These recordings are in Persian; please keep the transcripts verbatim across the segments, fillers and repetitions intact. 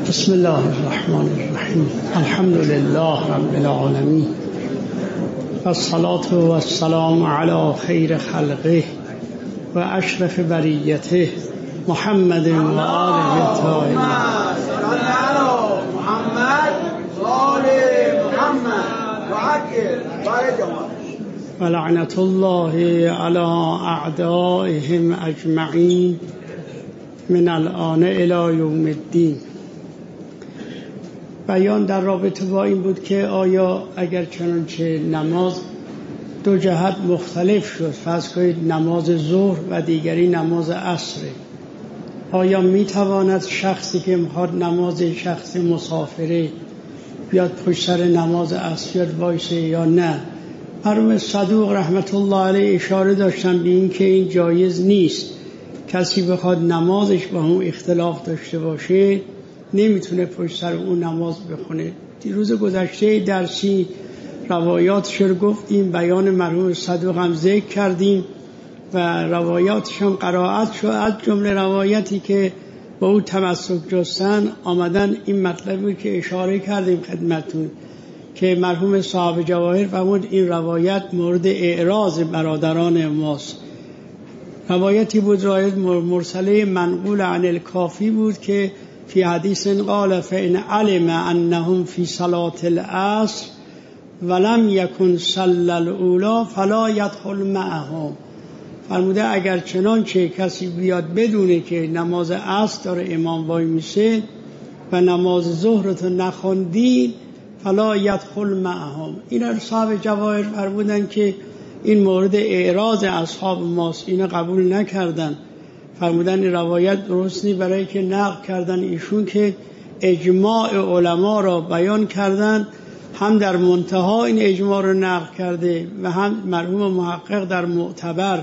بسم الله الرحمن الرحیم. الحمد لله رب العالمین و الصلاة و السلام علی خیر خلقه و اشرف بریته محمد و آله الطاهرین. و لعنت الله علی اعدائهم اجمعین من الآن الی یوم الدین. بیان در رابطه با این بود که آیا اگر چنانچه نماز دو جهت مختلف شد، فرض کنید نماز ظهر و دیگری نماز عصر، آیا میتواند شخصی که میخواد نماز شخص مسافره بیاد پشت سر نماز عصر بیاد وایسه یا نه؟ مرحوم صدوق رحمت الله علیه اشاره داشتن به این که این جایز نیست. کسی بخواد نمازش با هم اختلاف داشته باشه نمیتونه پشت سر اون نماز بخونه. روز گذشته درسی روایاتش رو گفتیم، بیان مرحوم صدوق هم ذکر کردیم و روایاتش هم قرائت شد. از جمله روایتی که با او تمسک جستن آمدن این مطلبی که اشاره کردیم خدمتون که مرحوم صاحب جواهر فرمود این روایت مورد اعراض برادران ماست. روایتی بود روایت مرسله منقول عن الکافی بود که فی حدیث قال فإن علم انهم فی صلاة العصر ولم یکن صلی الاولی فلا یدخل معهم. فرموده اگر چنانچه کسی بیاد بدونه که نماز عصر داره امام وای میشه و نماز ظهر رو نخوندید فلا یدخل معهم. این رو صاحب جواهر فرمودن که این مورد اعراض اصحاب ماست، اینو قبول نکردن. فرمودن این روایت درست نیست، برای که نقل کردن ایشون که اجماع علما را بیان کردن، هم در منتها این اجماع رو نقل کرده و هم مرحوم محقق در معتبر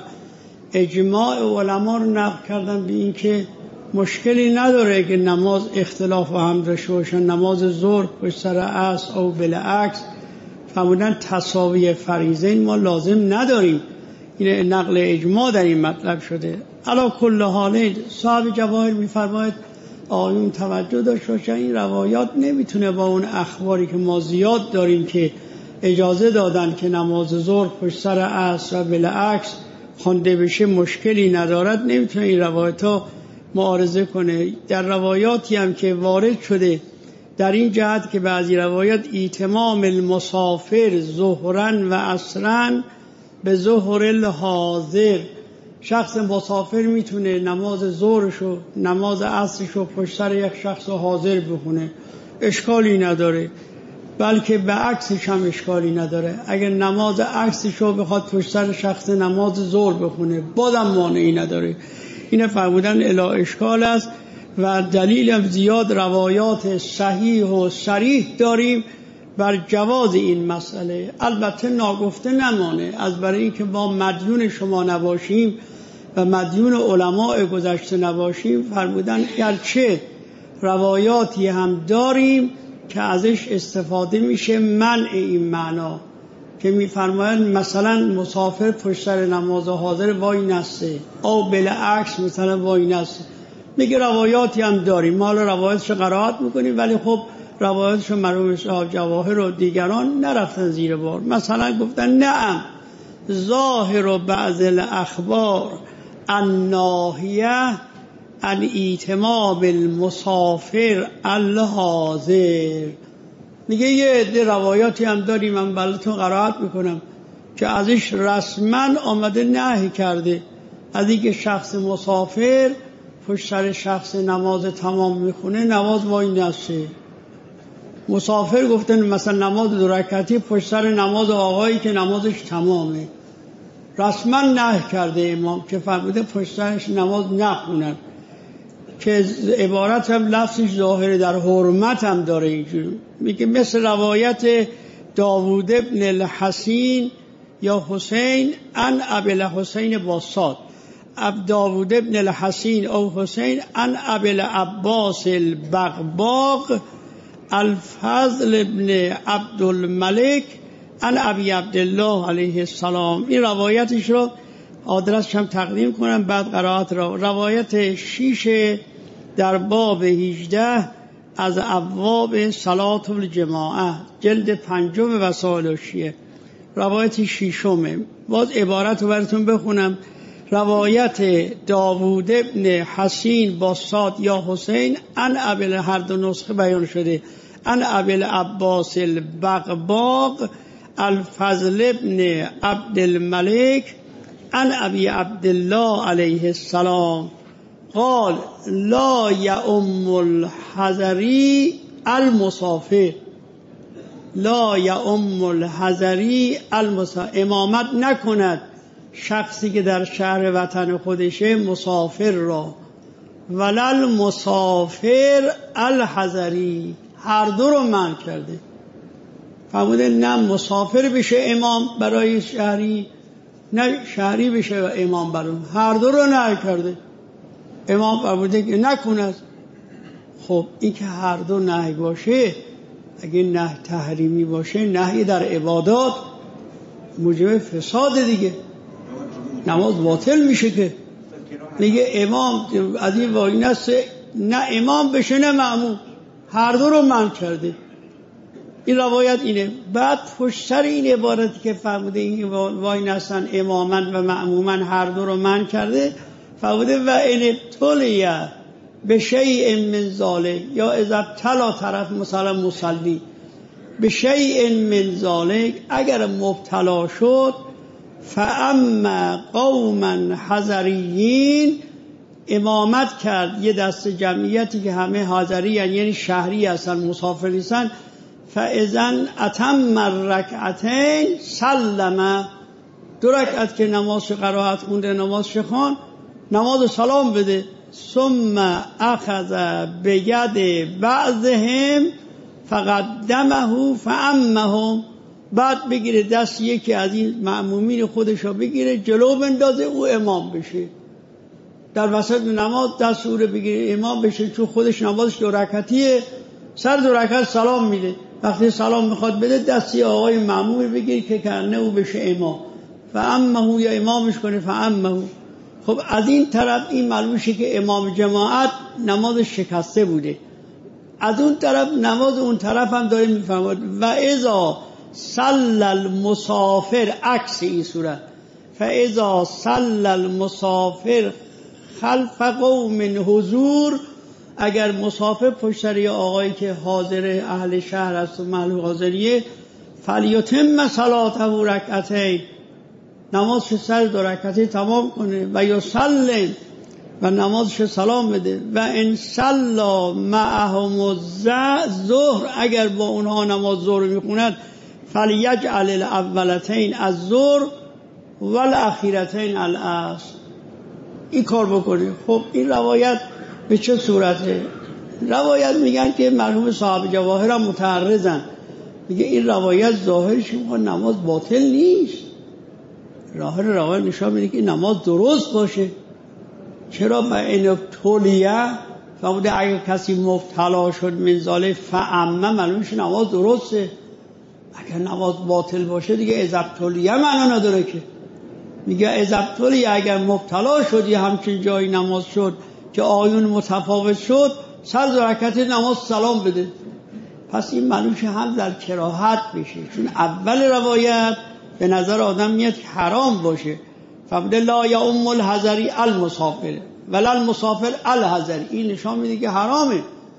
اجماع علما رو نقل کردن به این که مشکلی نداره که نماز اختلاف و هم داشته باشن، نماز ظهر پشت سر عصر او بالعکس. فرمودن تساوی فریضین ما لازم نداریم. این نقل اجماع در این مطلب شده. علا کل حال صاحب جواهر می‌فرماید آیون توجه داشته باشن این روایات نمیتونه با اون اخباری که ما زیاد داریم که اجازه دادن که نماز ظهر پشت سر عصر و بالعکس خوانده بشه مشکلی ندارد، نمیتونه این روایت‌ها معارضه کنه. در روایاتی هم که وارد شده در این جهت که بعضی روایات ایتمام المسافر ظهرن و عصرن به ظهر الحاضر، شخص مسافر میتونه نماز ظهرشو نماز عصرشو پشت سر یک شخص حاضر بخونه، اشکالی نداره، بلکه به عکسش هم اشکالی نداره. اگر نماز عکسشو بخواد پشت سر شخص نماز ظهر بخونه بازم مانعی نداره. این فرمودن الا اشکال است و دلیل هم زیاد روایات صحیح و صریح داریم بر جواز این مسئله. البته ناگفته نمانه از برای اینکه ما مدیون شما نباشیم و مدیون علماء گذشته نباشیم، فرمودن گرچه روایاتی هم داریم که ازش استفاده میشه منع این معنا که میفرمایند مثلا مسافر پشت سر نماز حاضر وای نسته او بالعکس مثلا وای نسته. میگه روایاتی هم داریم، ما روایاتش قرائت میکنیم ولی خب روایاتش مرحوم صاحب جواهر و دیگران نرفتن زیر بار. مثلا گفتن نعم ظاهر بعض الاخبار الناهیه عن ایتمام المسافر الحاضر. میگه یه عده روایاتی هم داریم من براتون قرائت میکنم که ازش رسما آمده نهی کرده از اینکه شخص مسافر پشت سر شخص نماز تمام میخونه نماز وای نسته. مسافر گفتن مثلا نماز دو رکعتی پشت سر نماز آقایی که نمازش تمامه، رسما نهی کرده امام که فرموده پشت سرش نماز نخونن، که عبارت هم لفظش ظاهر در حرمت هم داره. اینجور میگه مثل روایت داوود ابن الحسین یا حسین ان ابی الحسین باصاد اب داوود ابن الحسین او حسین ان ابی العباس البغباغ الفضل ابن عبدالملک ان ابی عبدالله علیه السلام. این روایتش رو آدرسش هم تقدیم کنم بعد قرائت را. روایت شیش در باب هجده از ابواب صلاة الجماعه جلد پنجم وسائل الشیعه روایت شیشمه. باز عبارت رو براتون بخونم. روایت داوود ابن حسین با صاد یا حسین ان ابی، هر دو نسخه بیان شده، ان ابی العباس البغباغ الفضل ابن عبد الملک ان ابی عبدالله علیه السلام قال لا یؤم الحضری المسافر، لا یؤم الحضری المسافر، امامت نکند شخصی که در شهر وطن خودشه مسافر را، ولل مسافر الحضری، هر دو رو منع کرده. فرموده نه مسافر بشه امام برای شهری، نه شهری بشه امام برای، هر دو رو نهی کرده. امام فرموده که نکند. خب این که هر دو نهی باشه، اگه نه تحریمی باشه، نهی در عبادات موجب فساد دیگه، نماز باطل میشه. که میگه امام از این وای نست نه امام بشه نه مأموم، هر دو رو منع کرده. این روایت اینه. بعد پشت سر این عبارتی که فرموده این وای نستن امامن و مأمومن هر دو رو منع کرده، فرموده و ان ابتلیه به شیء من ذالک، یا اذا ابتلا طرف مثلا مصلی به شیء من ذالک، اگر مبتلا شد، فاما قوما حضریین، امامت کرد یه دست جمعیتی که همه حاضری هن، یعنی شهری هستن مسافر نیستن، فاذن اتم الرکعتین سلم، دو رکعت که نماز قرائت خونده نماز شخوان، نماز سلام بده. ثم اخذ بید بعضهم فقدمه فامهم، بعد بگیره دست یکی از این مأمومین خودشو بگیره جلو بندازه او امام بشه، در وسط نماز دست او رو بگیره امام بشه، چون خودش نمازش دو رکعتیه، سر دو رکعت سلام میده، وقتی سلام میخواد بده دستی آقای مأموم بگیره که کنه او بشه امام، فامه، یا امامش کنه فامه. خب از این طرف این معلوم شه که امام جماعت نماز شکسته بوده، از اون طرف نماز اون طرف هم داره میفهمد. و اذا صلی المسافر، عکس این صورت، فاذا صلی المسافر خلف قوم حضور، اگر مسافر پشت سر آقایی که حاضر اهل شهر است و محل حاضریه، فلیتم صلاته رکعتین، نمازش سر دو رکعتی تمام کنه، و یسلم، و نمازش سلام بده. و ان صلا معهم الظهر، اگر با اونها نماز ظهر میخوند، فلیجعل الاولتین الظهر والاخیرتین العصر، این کار بکنه. خب این روایت به چه صورته؟ روایت میگن که مرحوم صاحب جواهر هم متعرضن، میگه این روایت ظاهرش میگه نماز باطل نیست، ظاهر روایت نشان میده که نماز درست باشه. چرا؟ با این تولیه فرموده اگر کسی مبتلا شد من ذالک فاما، معلومش نماز درسته. اگر نماز باطل باشه دیگه ازابتلیه معنا نداره که. میگه ازابتلیه اگر مبتلا شد یه همچین جایی نماز شد که آیون متفاوت شد، سر دو رکعت نماز سلام بده. پس این معلومش هم در کراهت بشه، چون اول روایت به نظر آدم میاد حرام باشه. فرموده لا یؤم الحضری المسافر ولا المسافر الحضری، این نشان میده که حرامه.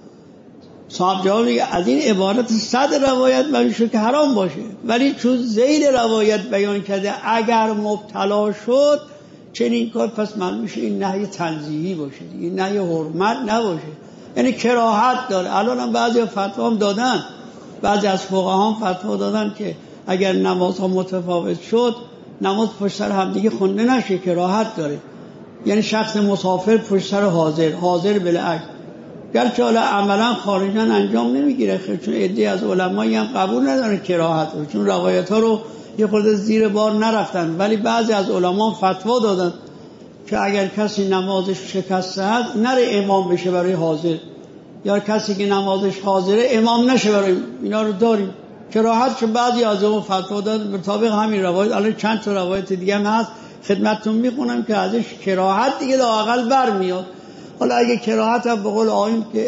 صاحب جواب میگه از این عبارت صد روایت بیان شد که حرام باشه، ولی چون زیر روایت بیان کرده اگر مبتلا شد چنین کار، پس معلوم میشه این نهی تنزیهی باشه، این نهی حرمت نباشه، یعنی کراهت داره. الان هم بعضی فتوا هم دادن، بعضی از فقها هم فتوا دادن که اگر نمازها متفاوت شد نماز پشت سر هم دیگه خونده نشه، کراهت داره. یعنی شخص مسافر پشت سر حاضر، حاضر بالعکس، گرچه حالا عملا خارجا انجام نمیگیره، چون عده‌ای از علمایی هم قبول ندارن کراهت رو، چون روایت ها رو یه خورده زیر بار نرفتن، ولی بعضی از علما فتوا دادن که اگر کسی نمازش شکسته است نره امام بشه برای حاضر، یا کسی که نمازش حاضره امام نشه برای، اینا رو داریم کراهت. چون بعضی از اون فتوا دادن مطابق همین روایت. الان چند تا روایت دیگه هم هست خدمتتون میخونم که ازش کراهت دیگه لااقل برمیاد. حالا اگه کراهت هم به قول آیین که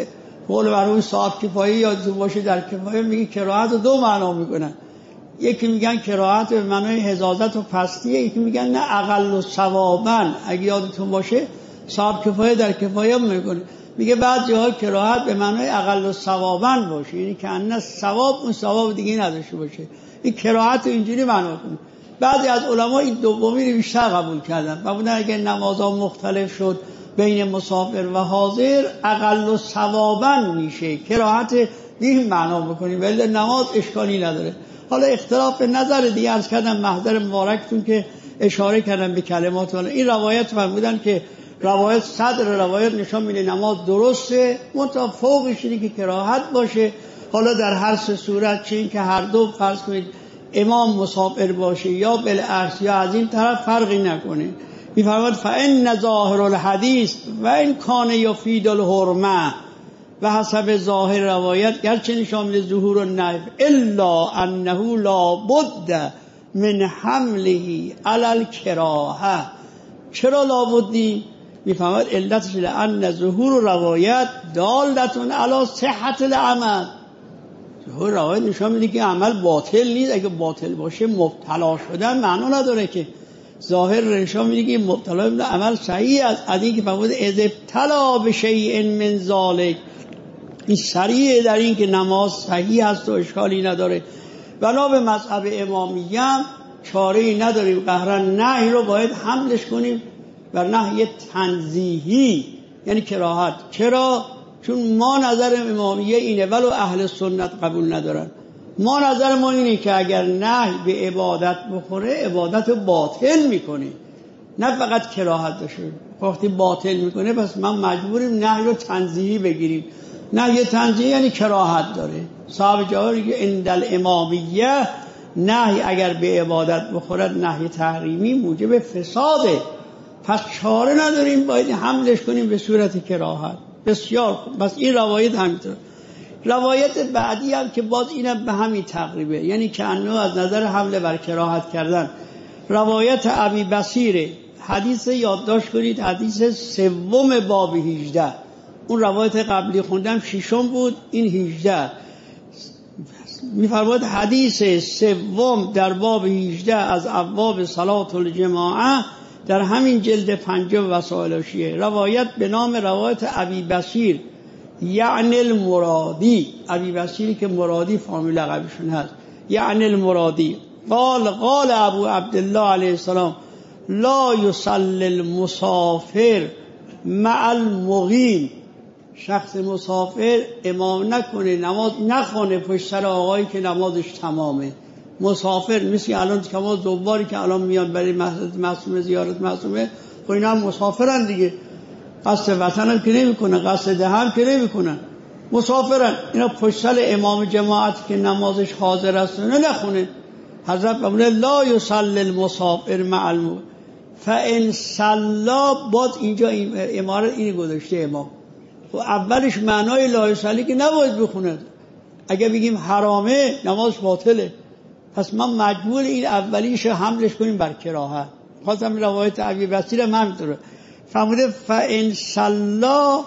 قول مرحوم صاحب کفایه یادتون باشه در کفایه میگه کراهت دو معنا میکنن. یکی میگن کراهت به معنای حضاظت و پستیه، یکی میگن نه اقل و ثوابا. اگه یادتون باشه صاحب کفایه در کفایه میکنه میگه بعد جاها کراهت به معنای اقل و ثوابا باشه، یعنی که ان ثواب اون ثواب دیگه نداشته باشه. این کراهت اینجوری معنا کنه. بعضی از علما این دومی رو بیشتر قبول کردن و بودن اگه نمازها مختلف شد بین مسافر و حاضر اقل و ثوابا میشه، کراهت این معنا بکنیم، ولی نماز اشکالی نداره. حالا اختلاف نظر دیگه عرض کردم محضر مبارکتون که اشاره کردم به کلمات. حالا این روایت فرمودن که روایت صدر روایت نشان میده نماز درسته، منتها فوقش اینه که کراهت باشه. حالا در هر سه صورت، چه این که هر دو فرض کنید امام مسافر باشه یا بالعکس یا از این طرف فرقی نکنه. میفرماد فإن ظاهر الحدیث و این کان یفید الحرمه و حسب ظاهر روایت گرچه نشان میده ظهور النهی الا انه لا بد من حمله علی الکراهه. چرا لا بودی؟ میفرماد علتش لان ظهور روایت دالتون علی صحت العمل. ظهور روایت نشان میده که عمل باطل نیست. اگه باطل باشه مبتلا شدن معنا نداره که. ظاهر نشان میده که مبتلا به عمل صحیح است. از این که فرمود اذ ابتلا بشیء من ذلک، این سریع در این که نماز صحیح است و اشکالی نداره. بنا به مذهب امامیه چاره‌ای نداریم، قهرن نهی رو باید حملش کنیم بر نهی تنزیهی، یعنی کراهت. چرا؟ چون ما نظر امامیه اینه ولو اهل سنت قبول ندارن. ما نظر ما اینه که اگر نهی به عبادت بخوره عبادت باطل میکنه، نه فقط کراهت داشته. وقتی باطل میکنه پس من مجبوریم نهی رو تنزیهی بگیریم. نهی تنزیهی یعنی کراهت داره. صاحب جوابی که عند الامامیه نهی اگر به عبادت بخورد نهی تحریمی موجب فساده، پس چاره نداریم باید حملش کنیم به صورت کراهت. بسیار خوب. بس این روایت همینطور. روایت بعدی هم که باز اینم به همین تقریبه، یعنی که انو از نظر حمله بر کراهت کردن. روایت ابی بصیر، حدیث یادداشت کنید، حدیث سوم باب هجده. اون روایت قبلی خوندم ششم بود، این هجده. میفرماید حدیث سوم در باب هجده از ابواب صلات الجماعه در همین جلد پنجم وسائل شیعه، روایت به نام روایت ابی بصیر یعنی المرادی. ابی بصیری که مرادی فامیل لقبشون هست، یعنی المرادی. قال قال ابو عبدالله علیه السلام لا یصلی المسافر مع المقیم. شخص مسافر امام نکنه، نماز نخونه پشت سر آقایی که نمازش تمامه. مسافر مثل الان که ما زواری که الان میان برای معصومه زیارت معصومه، خب اینا هم مسافرن دیگه، قصد وطن هم که نمی کنن، قصد ده هم که نمی کنن، مسافرن. اینا پشت سر امام جماعت که نمازش حاضر است نه نخونه. حضرت فرموده لا یصلی المسافر مع المقیم فان صلی. باز اینجا امارت این گذاشته امام. و اولش معنای لا یصلی که نباید بخونه، اگه بگیم حرامه نماز باطله. پس من مجبور این اولیش حملش کنیم بر کراهت. خواستم روایت ابی بصیر هم همینطوره. فرموده فان صلی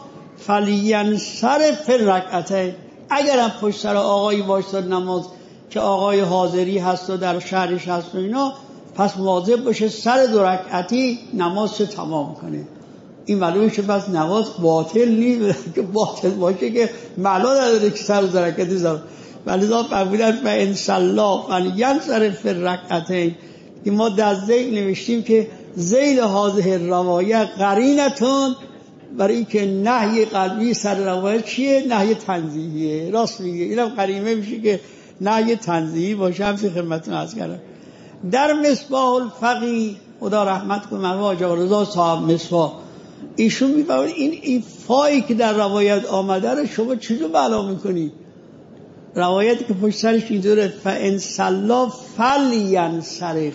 فلینصرف فی الرکعتین. اگرم پشت سر آقایی وایساد نماز که آقای حاضری هست و در شهرش هست و اینا، پس مواظب باشه سر دو رکعتی نماز رو تمام کنه. این معلومه که پس نماز باطل نیست، که باطل باشه که معنا نداره که سر دو رکعتی زد. ولی ذا فرمودن فان صلی فلینصرف فی الرکعتین. که ما در ذیل نوشتیم که ذیل هذه روایت قرینتون برای اینکه نهی قلبی سر روایت چیه؟ نهی تنزیهیه. راست میگه، اینم قرینه میشه که نهی تنزیهی باشه. همین خدمتتون عرض کردم. در مصباح الفقیه، خدا رحمت کنه مرحوم حاج رضا صاحب مصباح، ایشون میفرمایند این این فایی که در روایت آمده رو شما چجور بلا میکنی؟ روایتی که پشت سرش اینطوره فان صلی فلینصرف.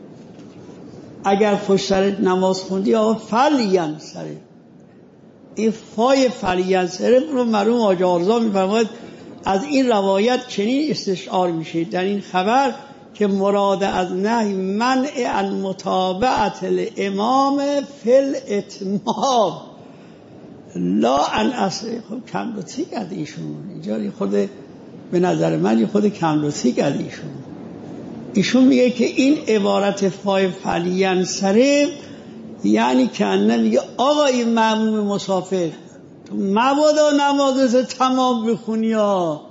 اگر پشت سر نماز خوندی آقا فلینصرف. این فای فلینصرف رو مرحوم حاج رضا میفرماید از این روایت چنین استشعار میشه در این خبر که مراد از نهی منع عن متابعت الامام فی الاتمام. لا ان اصل. خب کم لطفی کرد ایشون اینجا، خود به نظر من خود کم لطفی کرد ایشون. ایشون میگه که این عبارت فای فعلیان سره یعنی کنه میگه آقا این مأموم مسافر تو مبادا نمازت تمام بخونی ها.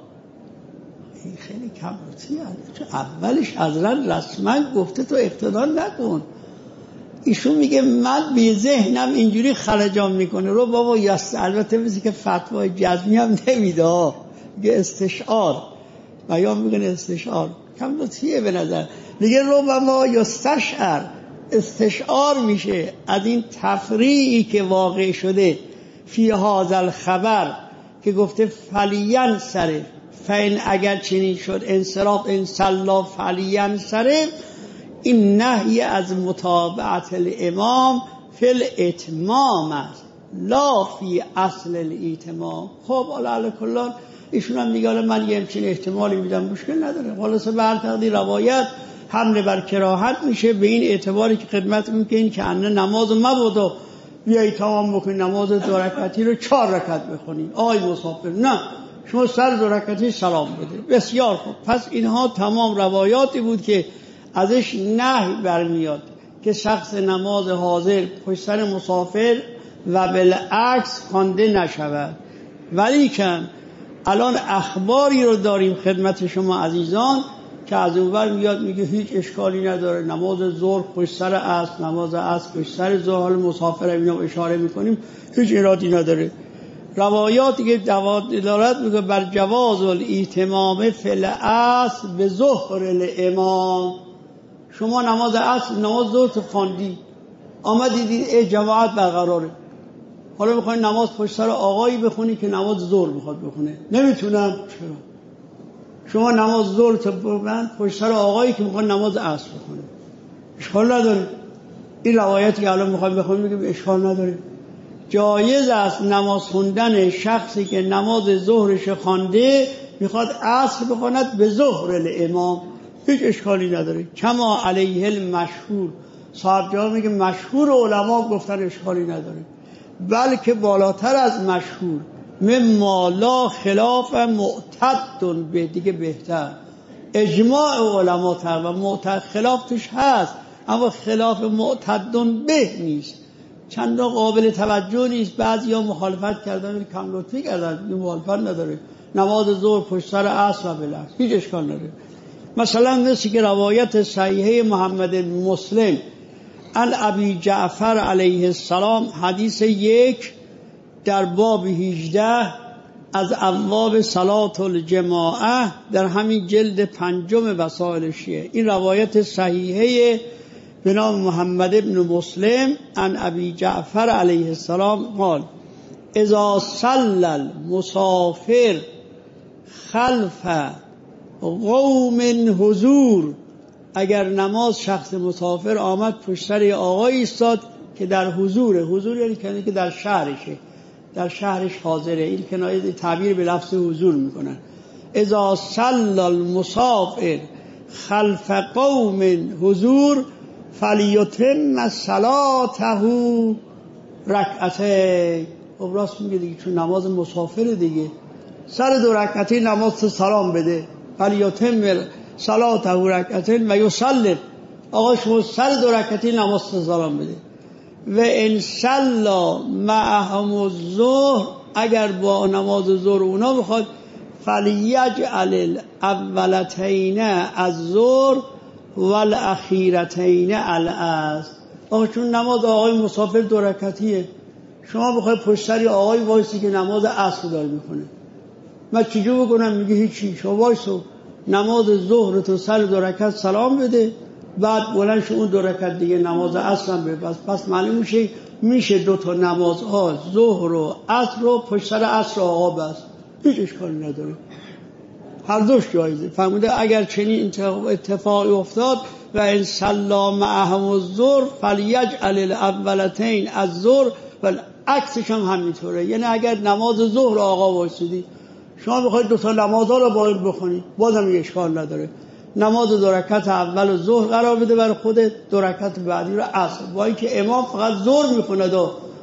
این خیلی کم لطفی چون اولش حضرت رسما گفته تو اقتدا نکن. ایشون میگه من به ذهنم اینجوری خلجان میکنه رو بابا یست. البته مثل که فتوای جزمی هم نمیده، میگه استشعار و یا میگن استشعار کم لطفیه به نظر. میگه رو بابا یستشعر استشعار میشه از این تفریعی که واقع شده فی هذا الخبر که گفته فلین سره فین اگر چنین شد انصراف انصلا فلین سره. این نهی از متابعت الامام فی الاتمام است لا فی اصل الاتمام. خب علی کل ایشون هم میگه من یه همچین احتمالی میدم مشکل نداره. خلاصه به هر تقدیر روایت حمله بر کراهت میشه به این اعتباری که خدمت میکنین که انه نماز مبادا بیایی تمام بکنی نماز دو رکعتی رو چهار رکعت بخونی. آی مسافر نه شما سر دو رکعتی سلام بده. بسیار خوب. پس اینها تمام روایاتی بود که ازش نهی برمیاد که شخص نماز حاضر پشت سر مسافر و بالعکس خوانده نشود. ولی کن الان اخباری رو داریم خدمت شما عزیزان که از اونور میاد میگه هیچ اشکالی نداره نماز ظهر پشت سر عصر، نماز عصر پشت سر ظهر. حال مسافر اینا اشاره میکنیم هیچ ایرادی نداره. روایاتی که دلالت میکنه بر جواز الاتمام فی العصر به ظهر الامام. شما نماز عصر نماز ظهر تو خواندی آمدی دید جماعت برقراره، حالا میخوای نماز پشت سر آقایی بخونی که نماز ظهر میخواد بخونه. نمیتونم. چرا؟ شما نماز ظهر تو بخون پشت سر آقایی که میخواد نماز عصر بخونه، اشکال نداره. این روایتی که الان میخواد بخونیم میگیم اشکال نداره. جایز است نماز خوندن شخصی که نماز ظهرش خوانده میخواد عصر بخواند به ظهر الامام، هیچ اشکالی نداره. کما علیه المشهور. صاحب جواب میگه مشهور علما گفتن اشکالی نداره، بلکه بالاتر از مشهور مما لا خلاف معتد به، دیگه بهتر اجماع علما تر و معتد خلاف توش هست اما خلاف معتد به نیست، چندان قابل توجه نیست. بعضیا مخالفت کردن کم لطفی کردن، این مخالفت نداره. نماز ظهر پشت سر عصر و بالعکس هیچ اشکال نداره. مثلا مثل که روایت صحیحه محمد مسلم عن ابی جعفر علیه السلام حدیث یک در باب هجده از ابواب صلات الجماعه در همین جلد پنجم وسائل شیعه. این روایت صحیحه به نام محمد ابن مسلم عن ابی جعفر علیه السلام قال اذا صلى المسافر خلف قوم حضور. اگر نماز شخص مسافر آمد پشت سر آقای ایستاد که در حضور، حضور یعنی کنه که در شهرشه، در شهرش حاضره. این کنایه تعبیر به لفظ حضور میکنن. اذا صلى المسافر خلف قوم حضور فلیتم صلاته رکعتین. خب راست میگه دیگه، چون نماز مسافر دیگه سر دو رکعتی نماز سلام بده. فلیتم صلاته رکعتین و یسلم. آقا شما سر دو رکعتی نماز سلام بده. و ان صلا معهم الظهر، اگر با نماز ظهر اونا بخواد فلیجعل الاولتین الظهر والاخیرتین العصر. آقا چون نماز آقای مسافر دو رکعتیه، شما بخوای پشت سر آقای وایسی که نماز عصر داره میکنه، من چجور بکنم؟ میگه هیچی، شما وایسو نماز ظهر تو سر دو رکعت سلام بده، بعد بلند شو اون دو رکعت دیگه نماز عصر هم بده. پس پس معلوم میشه میشه دو تا نمازها ظهر و عصر رو پشت سر عصر آقا بس، هیچ اشکالی نداره، هر دوش جایزه. فهمیده؟ اگر چنین اتفاقی افتاد و ان صلا معهم الظهر فلیجعل الاولتین الظهر و عکسش هم همینطوره. یعنی اگر نماز ظهر آقا وایسیدی شما بخواید دو تا نمازها رو باید بخونی بازم یه اشکال نداره. نماز دو رکعت اول ظهر قرار بده برای خودت، دو رکعت بعدی رو عصر، با اینکه امام فقط ظهر میخونه و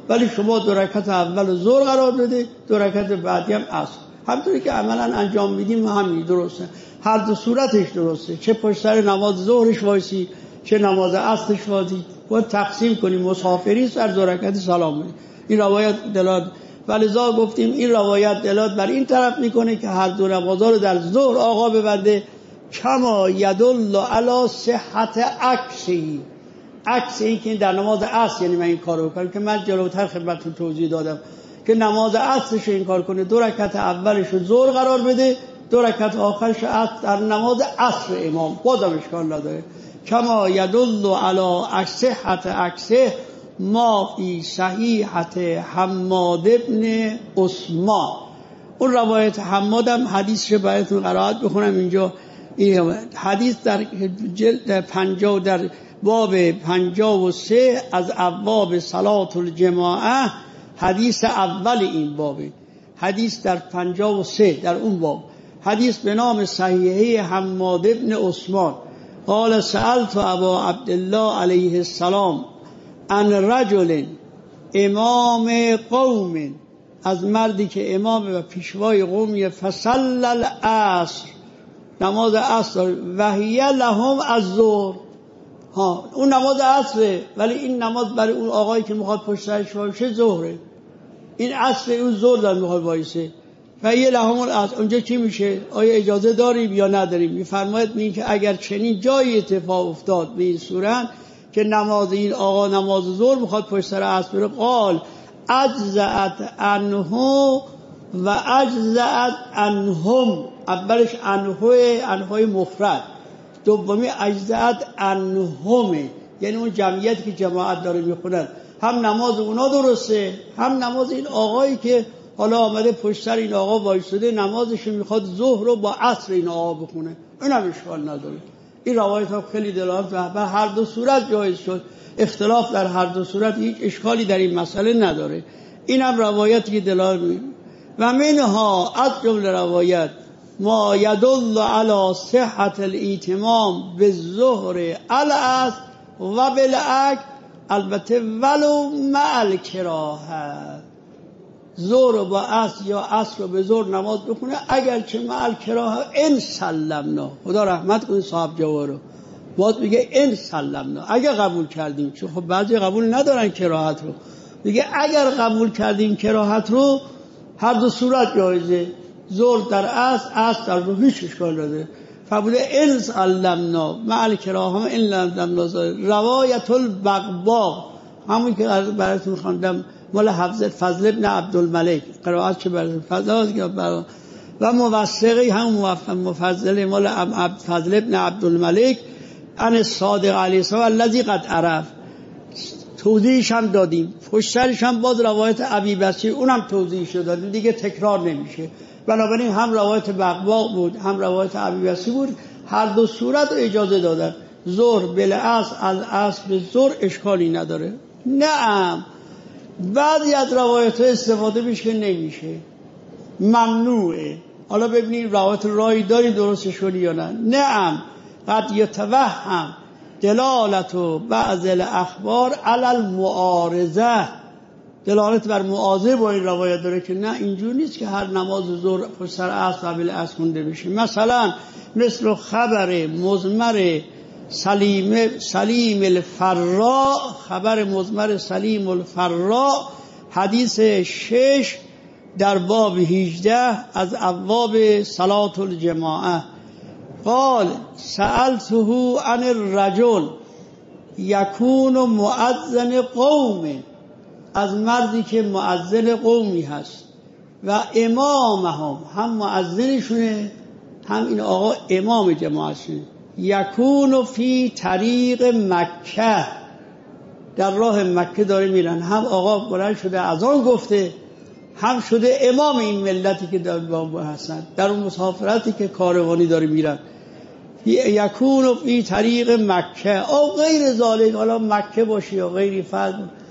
ولی شما دو رکعت اول ظهر قرار بده، دو رکعت بعدی هم عصر. همونطوری که عملا انجام میدیم همین درسته، هر دو صورتش درسته، چه پشت سر نماز ظهرش وایسی چه نماز عصرش وایسی، باید تقسیم کنیم. مسافری سر دو رکعت سلام بدیم. این روایت دلالت، ولذا گفتیم این روایت دلالت بر این طرف میکنه که هر دو نمازها رو در ظهر آقا ببنده، کما یدل علی صحت عکسی، عکس این که در نماز عصر، یعنی من این کارو کنم که من جلوتر خدمتتون توضیح دادم که نماز عصرش این کار کنه، دو رکعت اولش رو ظهر قرار بده، دو رکعت آخرش عصر در نماز عصر امام، بازم اشکال نداره. کما یدل علی صحت عکسه ما فی صحیحت حماد ابن عثمان. اون روایت حماد هم حدیثش براتون قرائت بخونم اینجا. این حدیث در جلد پنجاه در باب پنجاه و سه از ابواب صلات الجماعه، حدیث اول این بابه، حدیث در پنجاه و سه در اون باب، حدیث به نام صحیحه حماد ابن عثمان قال سألت ابا عبدالله علیه السلام ان رجل امام قوم، از مردی که امام و پیشوای قومی، فصل العصر، نماز عصر، و هی لهم الظهر، ها اون نماز عصره ولی این نماز برای اون آقایی که میخواد پشت سرش باشه ظهره، این عصر اون ظهر داره میخواد وایسه، و هی لهم العصر. اونجا چی میشه؟ آیا اجازه داریم یا نداریم؟ میفرماید می که اگر چنین جایی اتفاق افتاد به این صورت که نماز این آقا نماز ظهر میخواد پشت سر عصر بره، قال اجزأت عنه و اجزأت عنهم، اولش عنه، عنه مفرد، دومی اجزأت عنهم، یعنی اون جمعیتی که جماعت داره میخونن، هم نماز اونا درسته هم نماز این آقایی که حالا آمده پشت سر این آقا وایساده نمازش میخواد ظهر رو با عصر این آقا بخونه، این هم اشکال نداره. این روایت ها خیلی دلالت بر هر دو صورت جایز شد، اختلاف در هر دو صورت هیچ اشکالی در این مسئله نداره. این هم روایتی که دلالت می و منها از جمله روایت ما یدل علی صحت الایتمام بالظهر العصر و بالعکس، البته ولو مع الکراهه، ظهر با عصر یا عصر رو به ظهر نماز بخونه اگرچه مع الکراهه، ان سلمنا، خدا رحمت کنه صاحب جوارو، باز میگه ان سلمنا، اگر قبول کردیم، چون خب بعضی قبول ندارن کراهت رو، میگه اگر قبول کردیم کراهت رو هر دو صورت جایزه، ظهر در عصر، عصر در ظهر، هیچ اشکال نداره. فبوده ان سلمنا مع الکراهه ان لم روایت البغباغ، همون که براتون خواندم مال حفظ فضل ابن عبدالملک، قرائت چه براتون فضل برا و موثقی هم مفضل مال فضل ابن عبدالملک ان صادق علیه السلام الذی قد عرف، توضیحش هم دادیم، پشت سرش هم باز روایت ابی بصیر اونم توضیحش دادیم، دیگه تکرار نمیشه. بنابراین هم روایت بغباغ بود هم روایت ابی بصیر بود، هر دو صورت رو اجازه دادن، ظهر بالعصر، از عصر به ظهر اشکالی نداره. نعم بعضی از روایت ها استفاده میشه که نمیشه، ممنوعه. حالا ببینید روایت رای داری درستش کنی یا نه. نعم قد یتوهم دلالت و بعض الاخبار علی المعارضه، دلالت بر معارضه با این روایت داره که نه اینجور نیست که هر نماز ظهر پشت سر عصر قبل عصر خونده بشه. مثلا مثل خبر مضمر سلیم سلیم الفراء، خبر مضمر سلیم الفراء، حدیث شش در باب هجده از ابواب صلات الجماعه، قال سألته عن الرجل یکون مؤذن قوم، از مردی که مؤذن قومی هست و امامهم، هم مؤذنشونه هم این آقا امام جماعتشونه، یکون فی طریق مکه، در راه مکه داره میرن، هم آقا بلند شده اذان گفته هم شده امام این ملتی که در باب هستن، در اون مسافرتی که کاروانی داره میرن، یکون فی طریق مکه او غیر ذالک، حالا مکه باشه یا غیری، فرض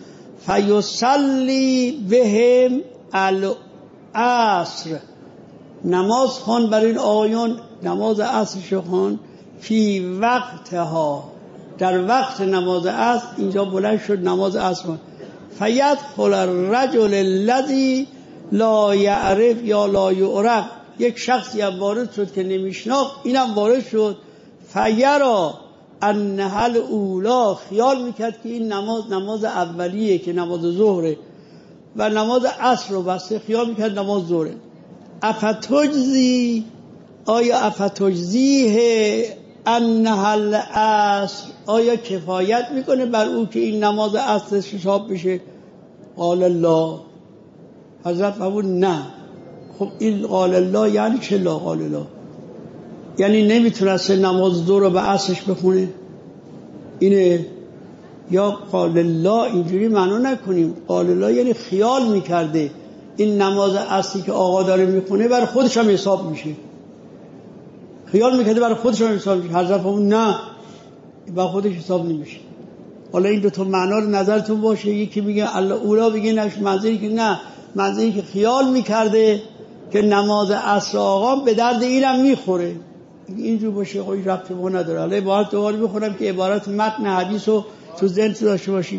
فیصلی بهم العصر، نماز خوان برای این آیون، نماز عصرش خوان، فی وقتها، در وقت نماز عصر، اینجا بلند شد نماز عصر خوان، فیدخل الرجل الذی لا یعرف یا لا یعرف، یک شخصی هم وارد شد که نمیشناخت، اینم وارد شد. فیرا انها الاولا، خیال میکرد که این نماز نماز اولیه که نماز ظهره و نماز عصر رو بسته، خیال میکرد نماز ظهره. افتجزی، آیا افتجزیه انها العصر، آیا کفایت میکنه بر او که این نماز عصر حساب بشه؟ قال الله، حضرت فرمود نه. خب این قال الله یعنی چه؟ لا قال الله یعنی نمیتونست نماز ظهر رو به عصرش بخونه؟ اینه. یا قال الله اینجوری معنا نکنیم، قال الله یعنی خیال میکرده این نماز عصری که آقا داره میخونه برای خودش هم حساب میشه، خیال میکرده برای خودش هم حساب میشه. حضرت فرمود نه، برای خودش حساب نمیشه. حالا این دو تا معنا رو نظرتون باشه، یکی میگه الله اولا، بگه نش منظوری که نه، منظوری که خیال میکرده که نماز عصر آقا به درد اینم میخوره، اینجور باشه. خب این ربطی به نداره. حالا عبارت دوباره بخونم که عبارت متن حدیث رو تو ذهن داشته باشید.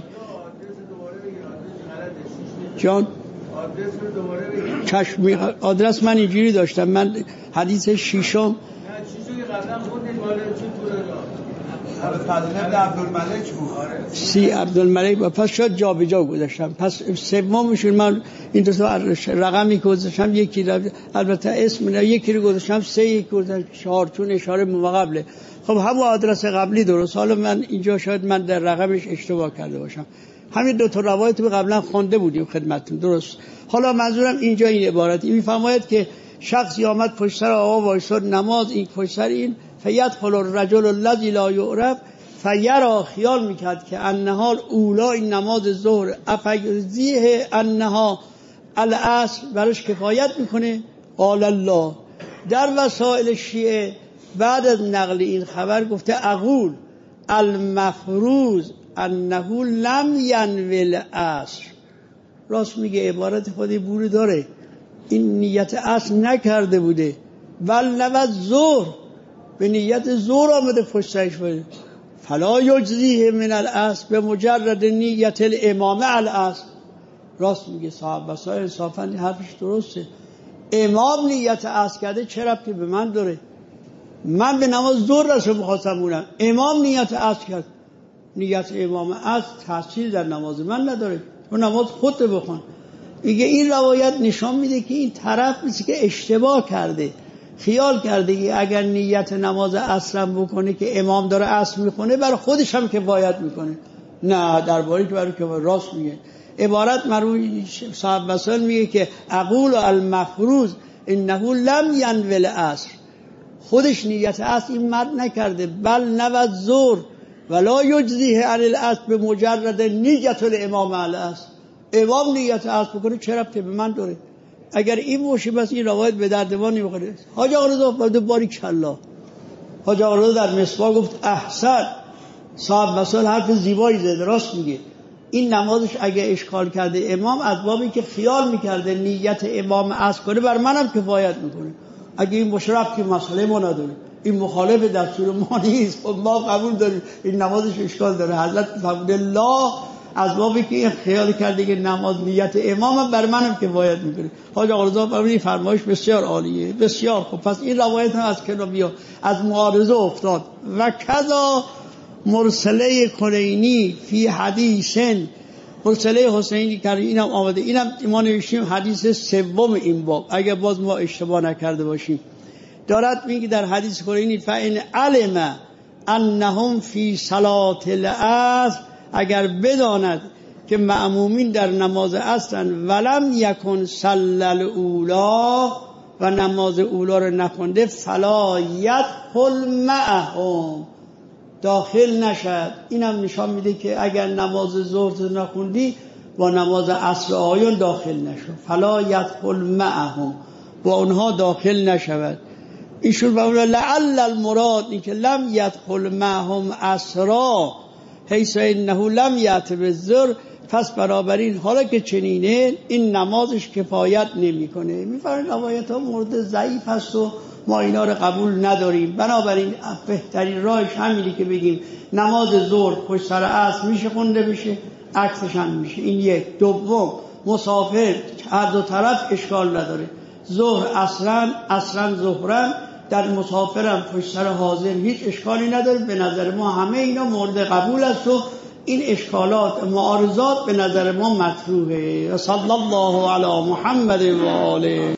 جان چشم. آدرس من اینجوری داشتم، من حدیث شیشم سی عبدالملک با پس شد جا به جا گذاشتم. پس سومشون من این دو تا رقمی که گذاشتم، یکی البته اسم نه، یکی رو گذاشتم سه، یکی گذاشتم چهار، چون اشاره به قبله. خب همون آدرس قبلی درست. حالا من اینجا شاید من در رقمش اشتباه کرده باشم. همین دو تا روایت رو قبلا خوانده بودیم خدمتتون، درست. حالا منظورم اینجا این عبارت این میفرماید که شخصی آمد پشت سر آقا وایساد نماز، این پشت سر این فیدخل الرجل الذی لا یعرف، فیرا خیال میکرد که انها اولا، این نماز ظهر، افیزیه انها العصر، برش کفایت میکنه. قال الله. در وسائل شیعه بعد از نقل این خبر گفته اقول المفروض انه لم ینوی العصر. راست میگه، عبارت خودی بوری داره، این نیت عصر نکرده بوده، بل نوت ظهر، به نیت ظهر آمده پشت سرش بوده. فلا یجزیه من العصر، به مجرد نیت الامامه العصر. راست میگه صاحب وسائل، انصافا حرفش درسته. امام نیت عصر کرده چه ربطی به من داره؟ من به نماز ظهر رسو می‌خواستم بونم، امام نیت عصر کرد. نیت امام عصر تاثیر در نماز من نداره، تو نماز خودت بخون. میگه این روایت نشان میده که این طرف مثل که اشتباه کرده، خیال کرده که اگر نیت نماز عصر بکنه که امام داره عصر میخونه برای خودش هم که باید میکنه. نه، درباره که برای که راست میگه. عبارت مروی صاحب وسائل میگه که اقول المفروض انه لم ینوی العصر، خودش نیت عصر این مرد نکرده، بل نوت ظهر ولا یجزیه عن العصر به مجرد نیت الامام العصر. امام نیت عصر بکنه چرا به من داره؟ اگر این باشه بس این روایت به درد ما نمیخوره. حاج آقا رضا فرمود باریک الله. حاج آقا رضا در مصباح گفت احسن، صاحب وسائل حرف زیبایی زده، راست میگه. این نمازش اگه اشکال کرده امام، از بابی که خیال میکرده نیت امام عصر کنه بر منم کفایت میکنه. اگه این باشه ربطی مسئله ما نداره، این مخالف دستور ما نیست، خب ما قبول داریم این نمازش اشکال داره. حضرت فرمود الله از بابی که این خیال کرده که نماز نیت امام بر منم کفایت میکنه. حاج آقا رضا فرمود فرمایش بسیار عالیه، بسیار خوب. پس این روایت هم از کنار بیا، از معارضه افتاد. و کذا مرسله کلینی فی حدیثن، مرسله حسینی که اینم آمده، اینم ما نوشتیم حدیث سوم این باب اگر باز ما اشتباه نکرده باشیم. دارد میگه در حدیث کلینی فإن علم انهم فی صلاة العصر، اگر بداند که مأمومین در نماز عصرن، ولم یکن صلی الاولا، و نماز اولا رو نخونده، فلا یدخل معهم، داخل نشد. اینم نشان میده که اگر نماز ظهر نخوندی با نماز عصر آیون داخل نشو، فلا یدخل معهم، با اونها داخل نشود. ایشون بقول لعل المراد این که لم یدخل معهم عصرا حیث انه لم یأت بالظهر، پس بنابراین حالا که چنینه این نمازش کفایت نمیکنه. میفرمایند روایت ها مورد ضعیف هست و ما اینا رو قبول نداریم. بنابراین بهترین راهش همینه که بگیم نماز ظهر پشت سر عصر میشه خونده بشه، عکسش هم میشه. این یک. دوم مسافر هر دو طرف اشکال نداره، ظهر عصرن عصرن ظهرن، در مسافرم پشت سر حاضر هیچ اشکالی نداره. به نظر ما همه اینا مورد قبول است و این اشکالات معارضات به نظر ما مطروحه. صلی الله علی محمد و آله.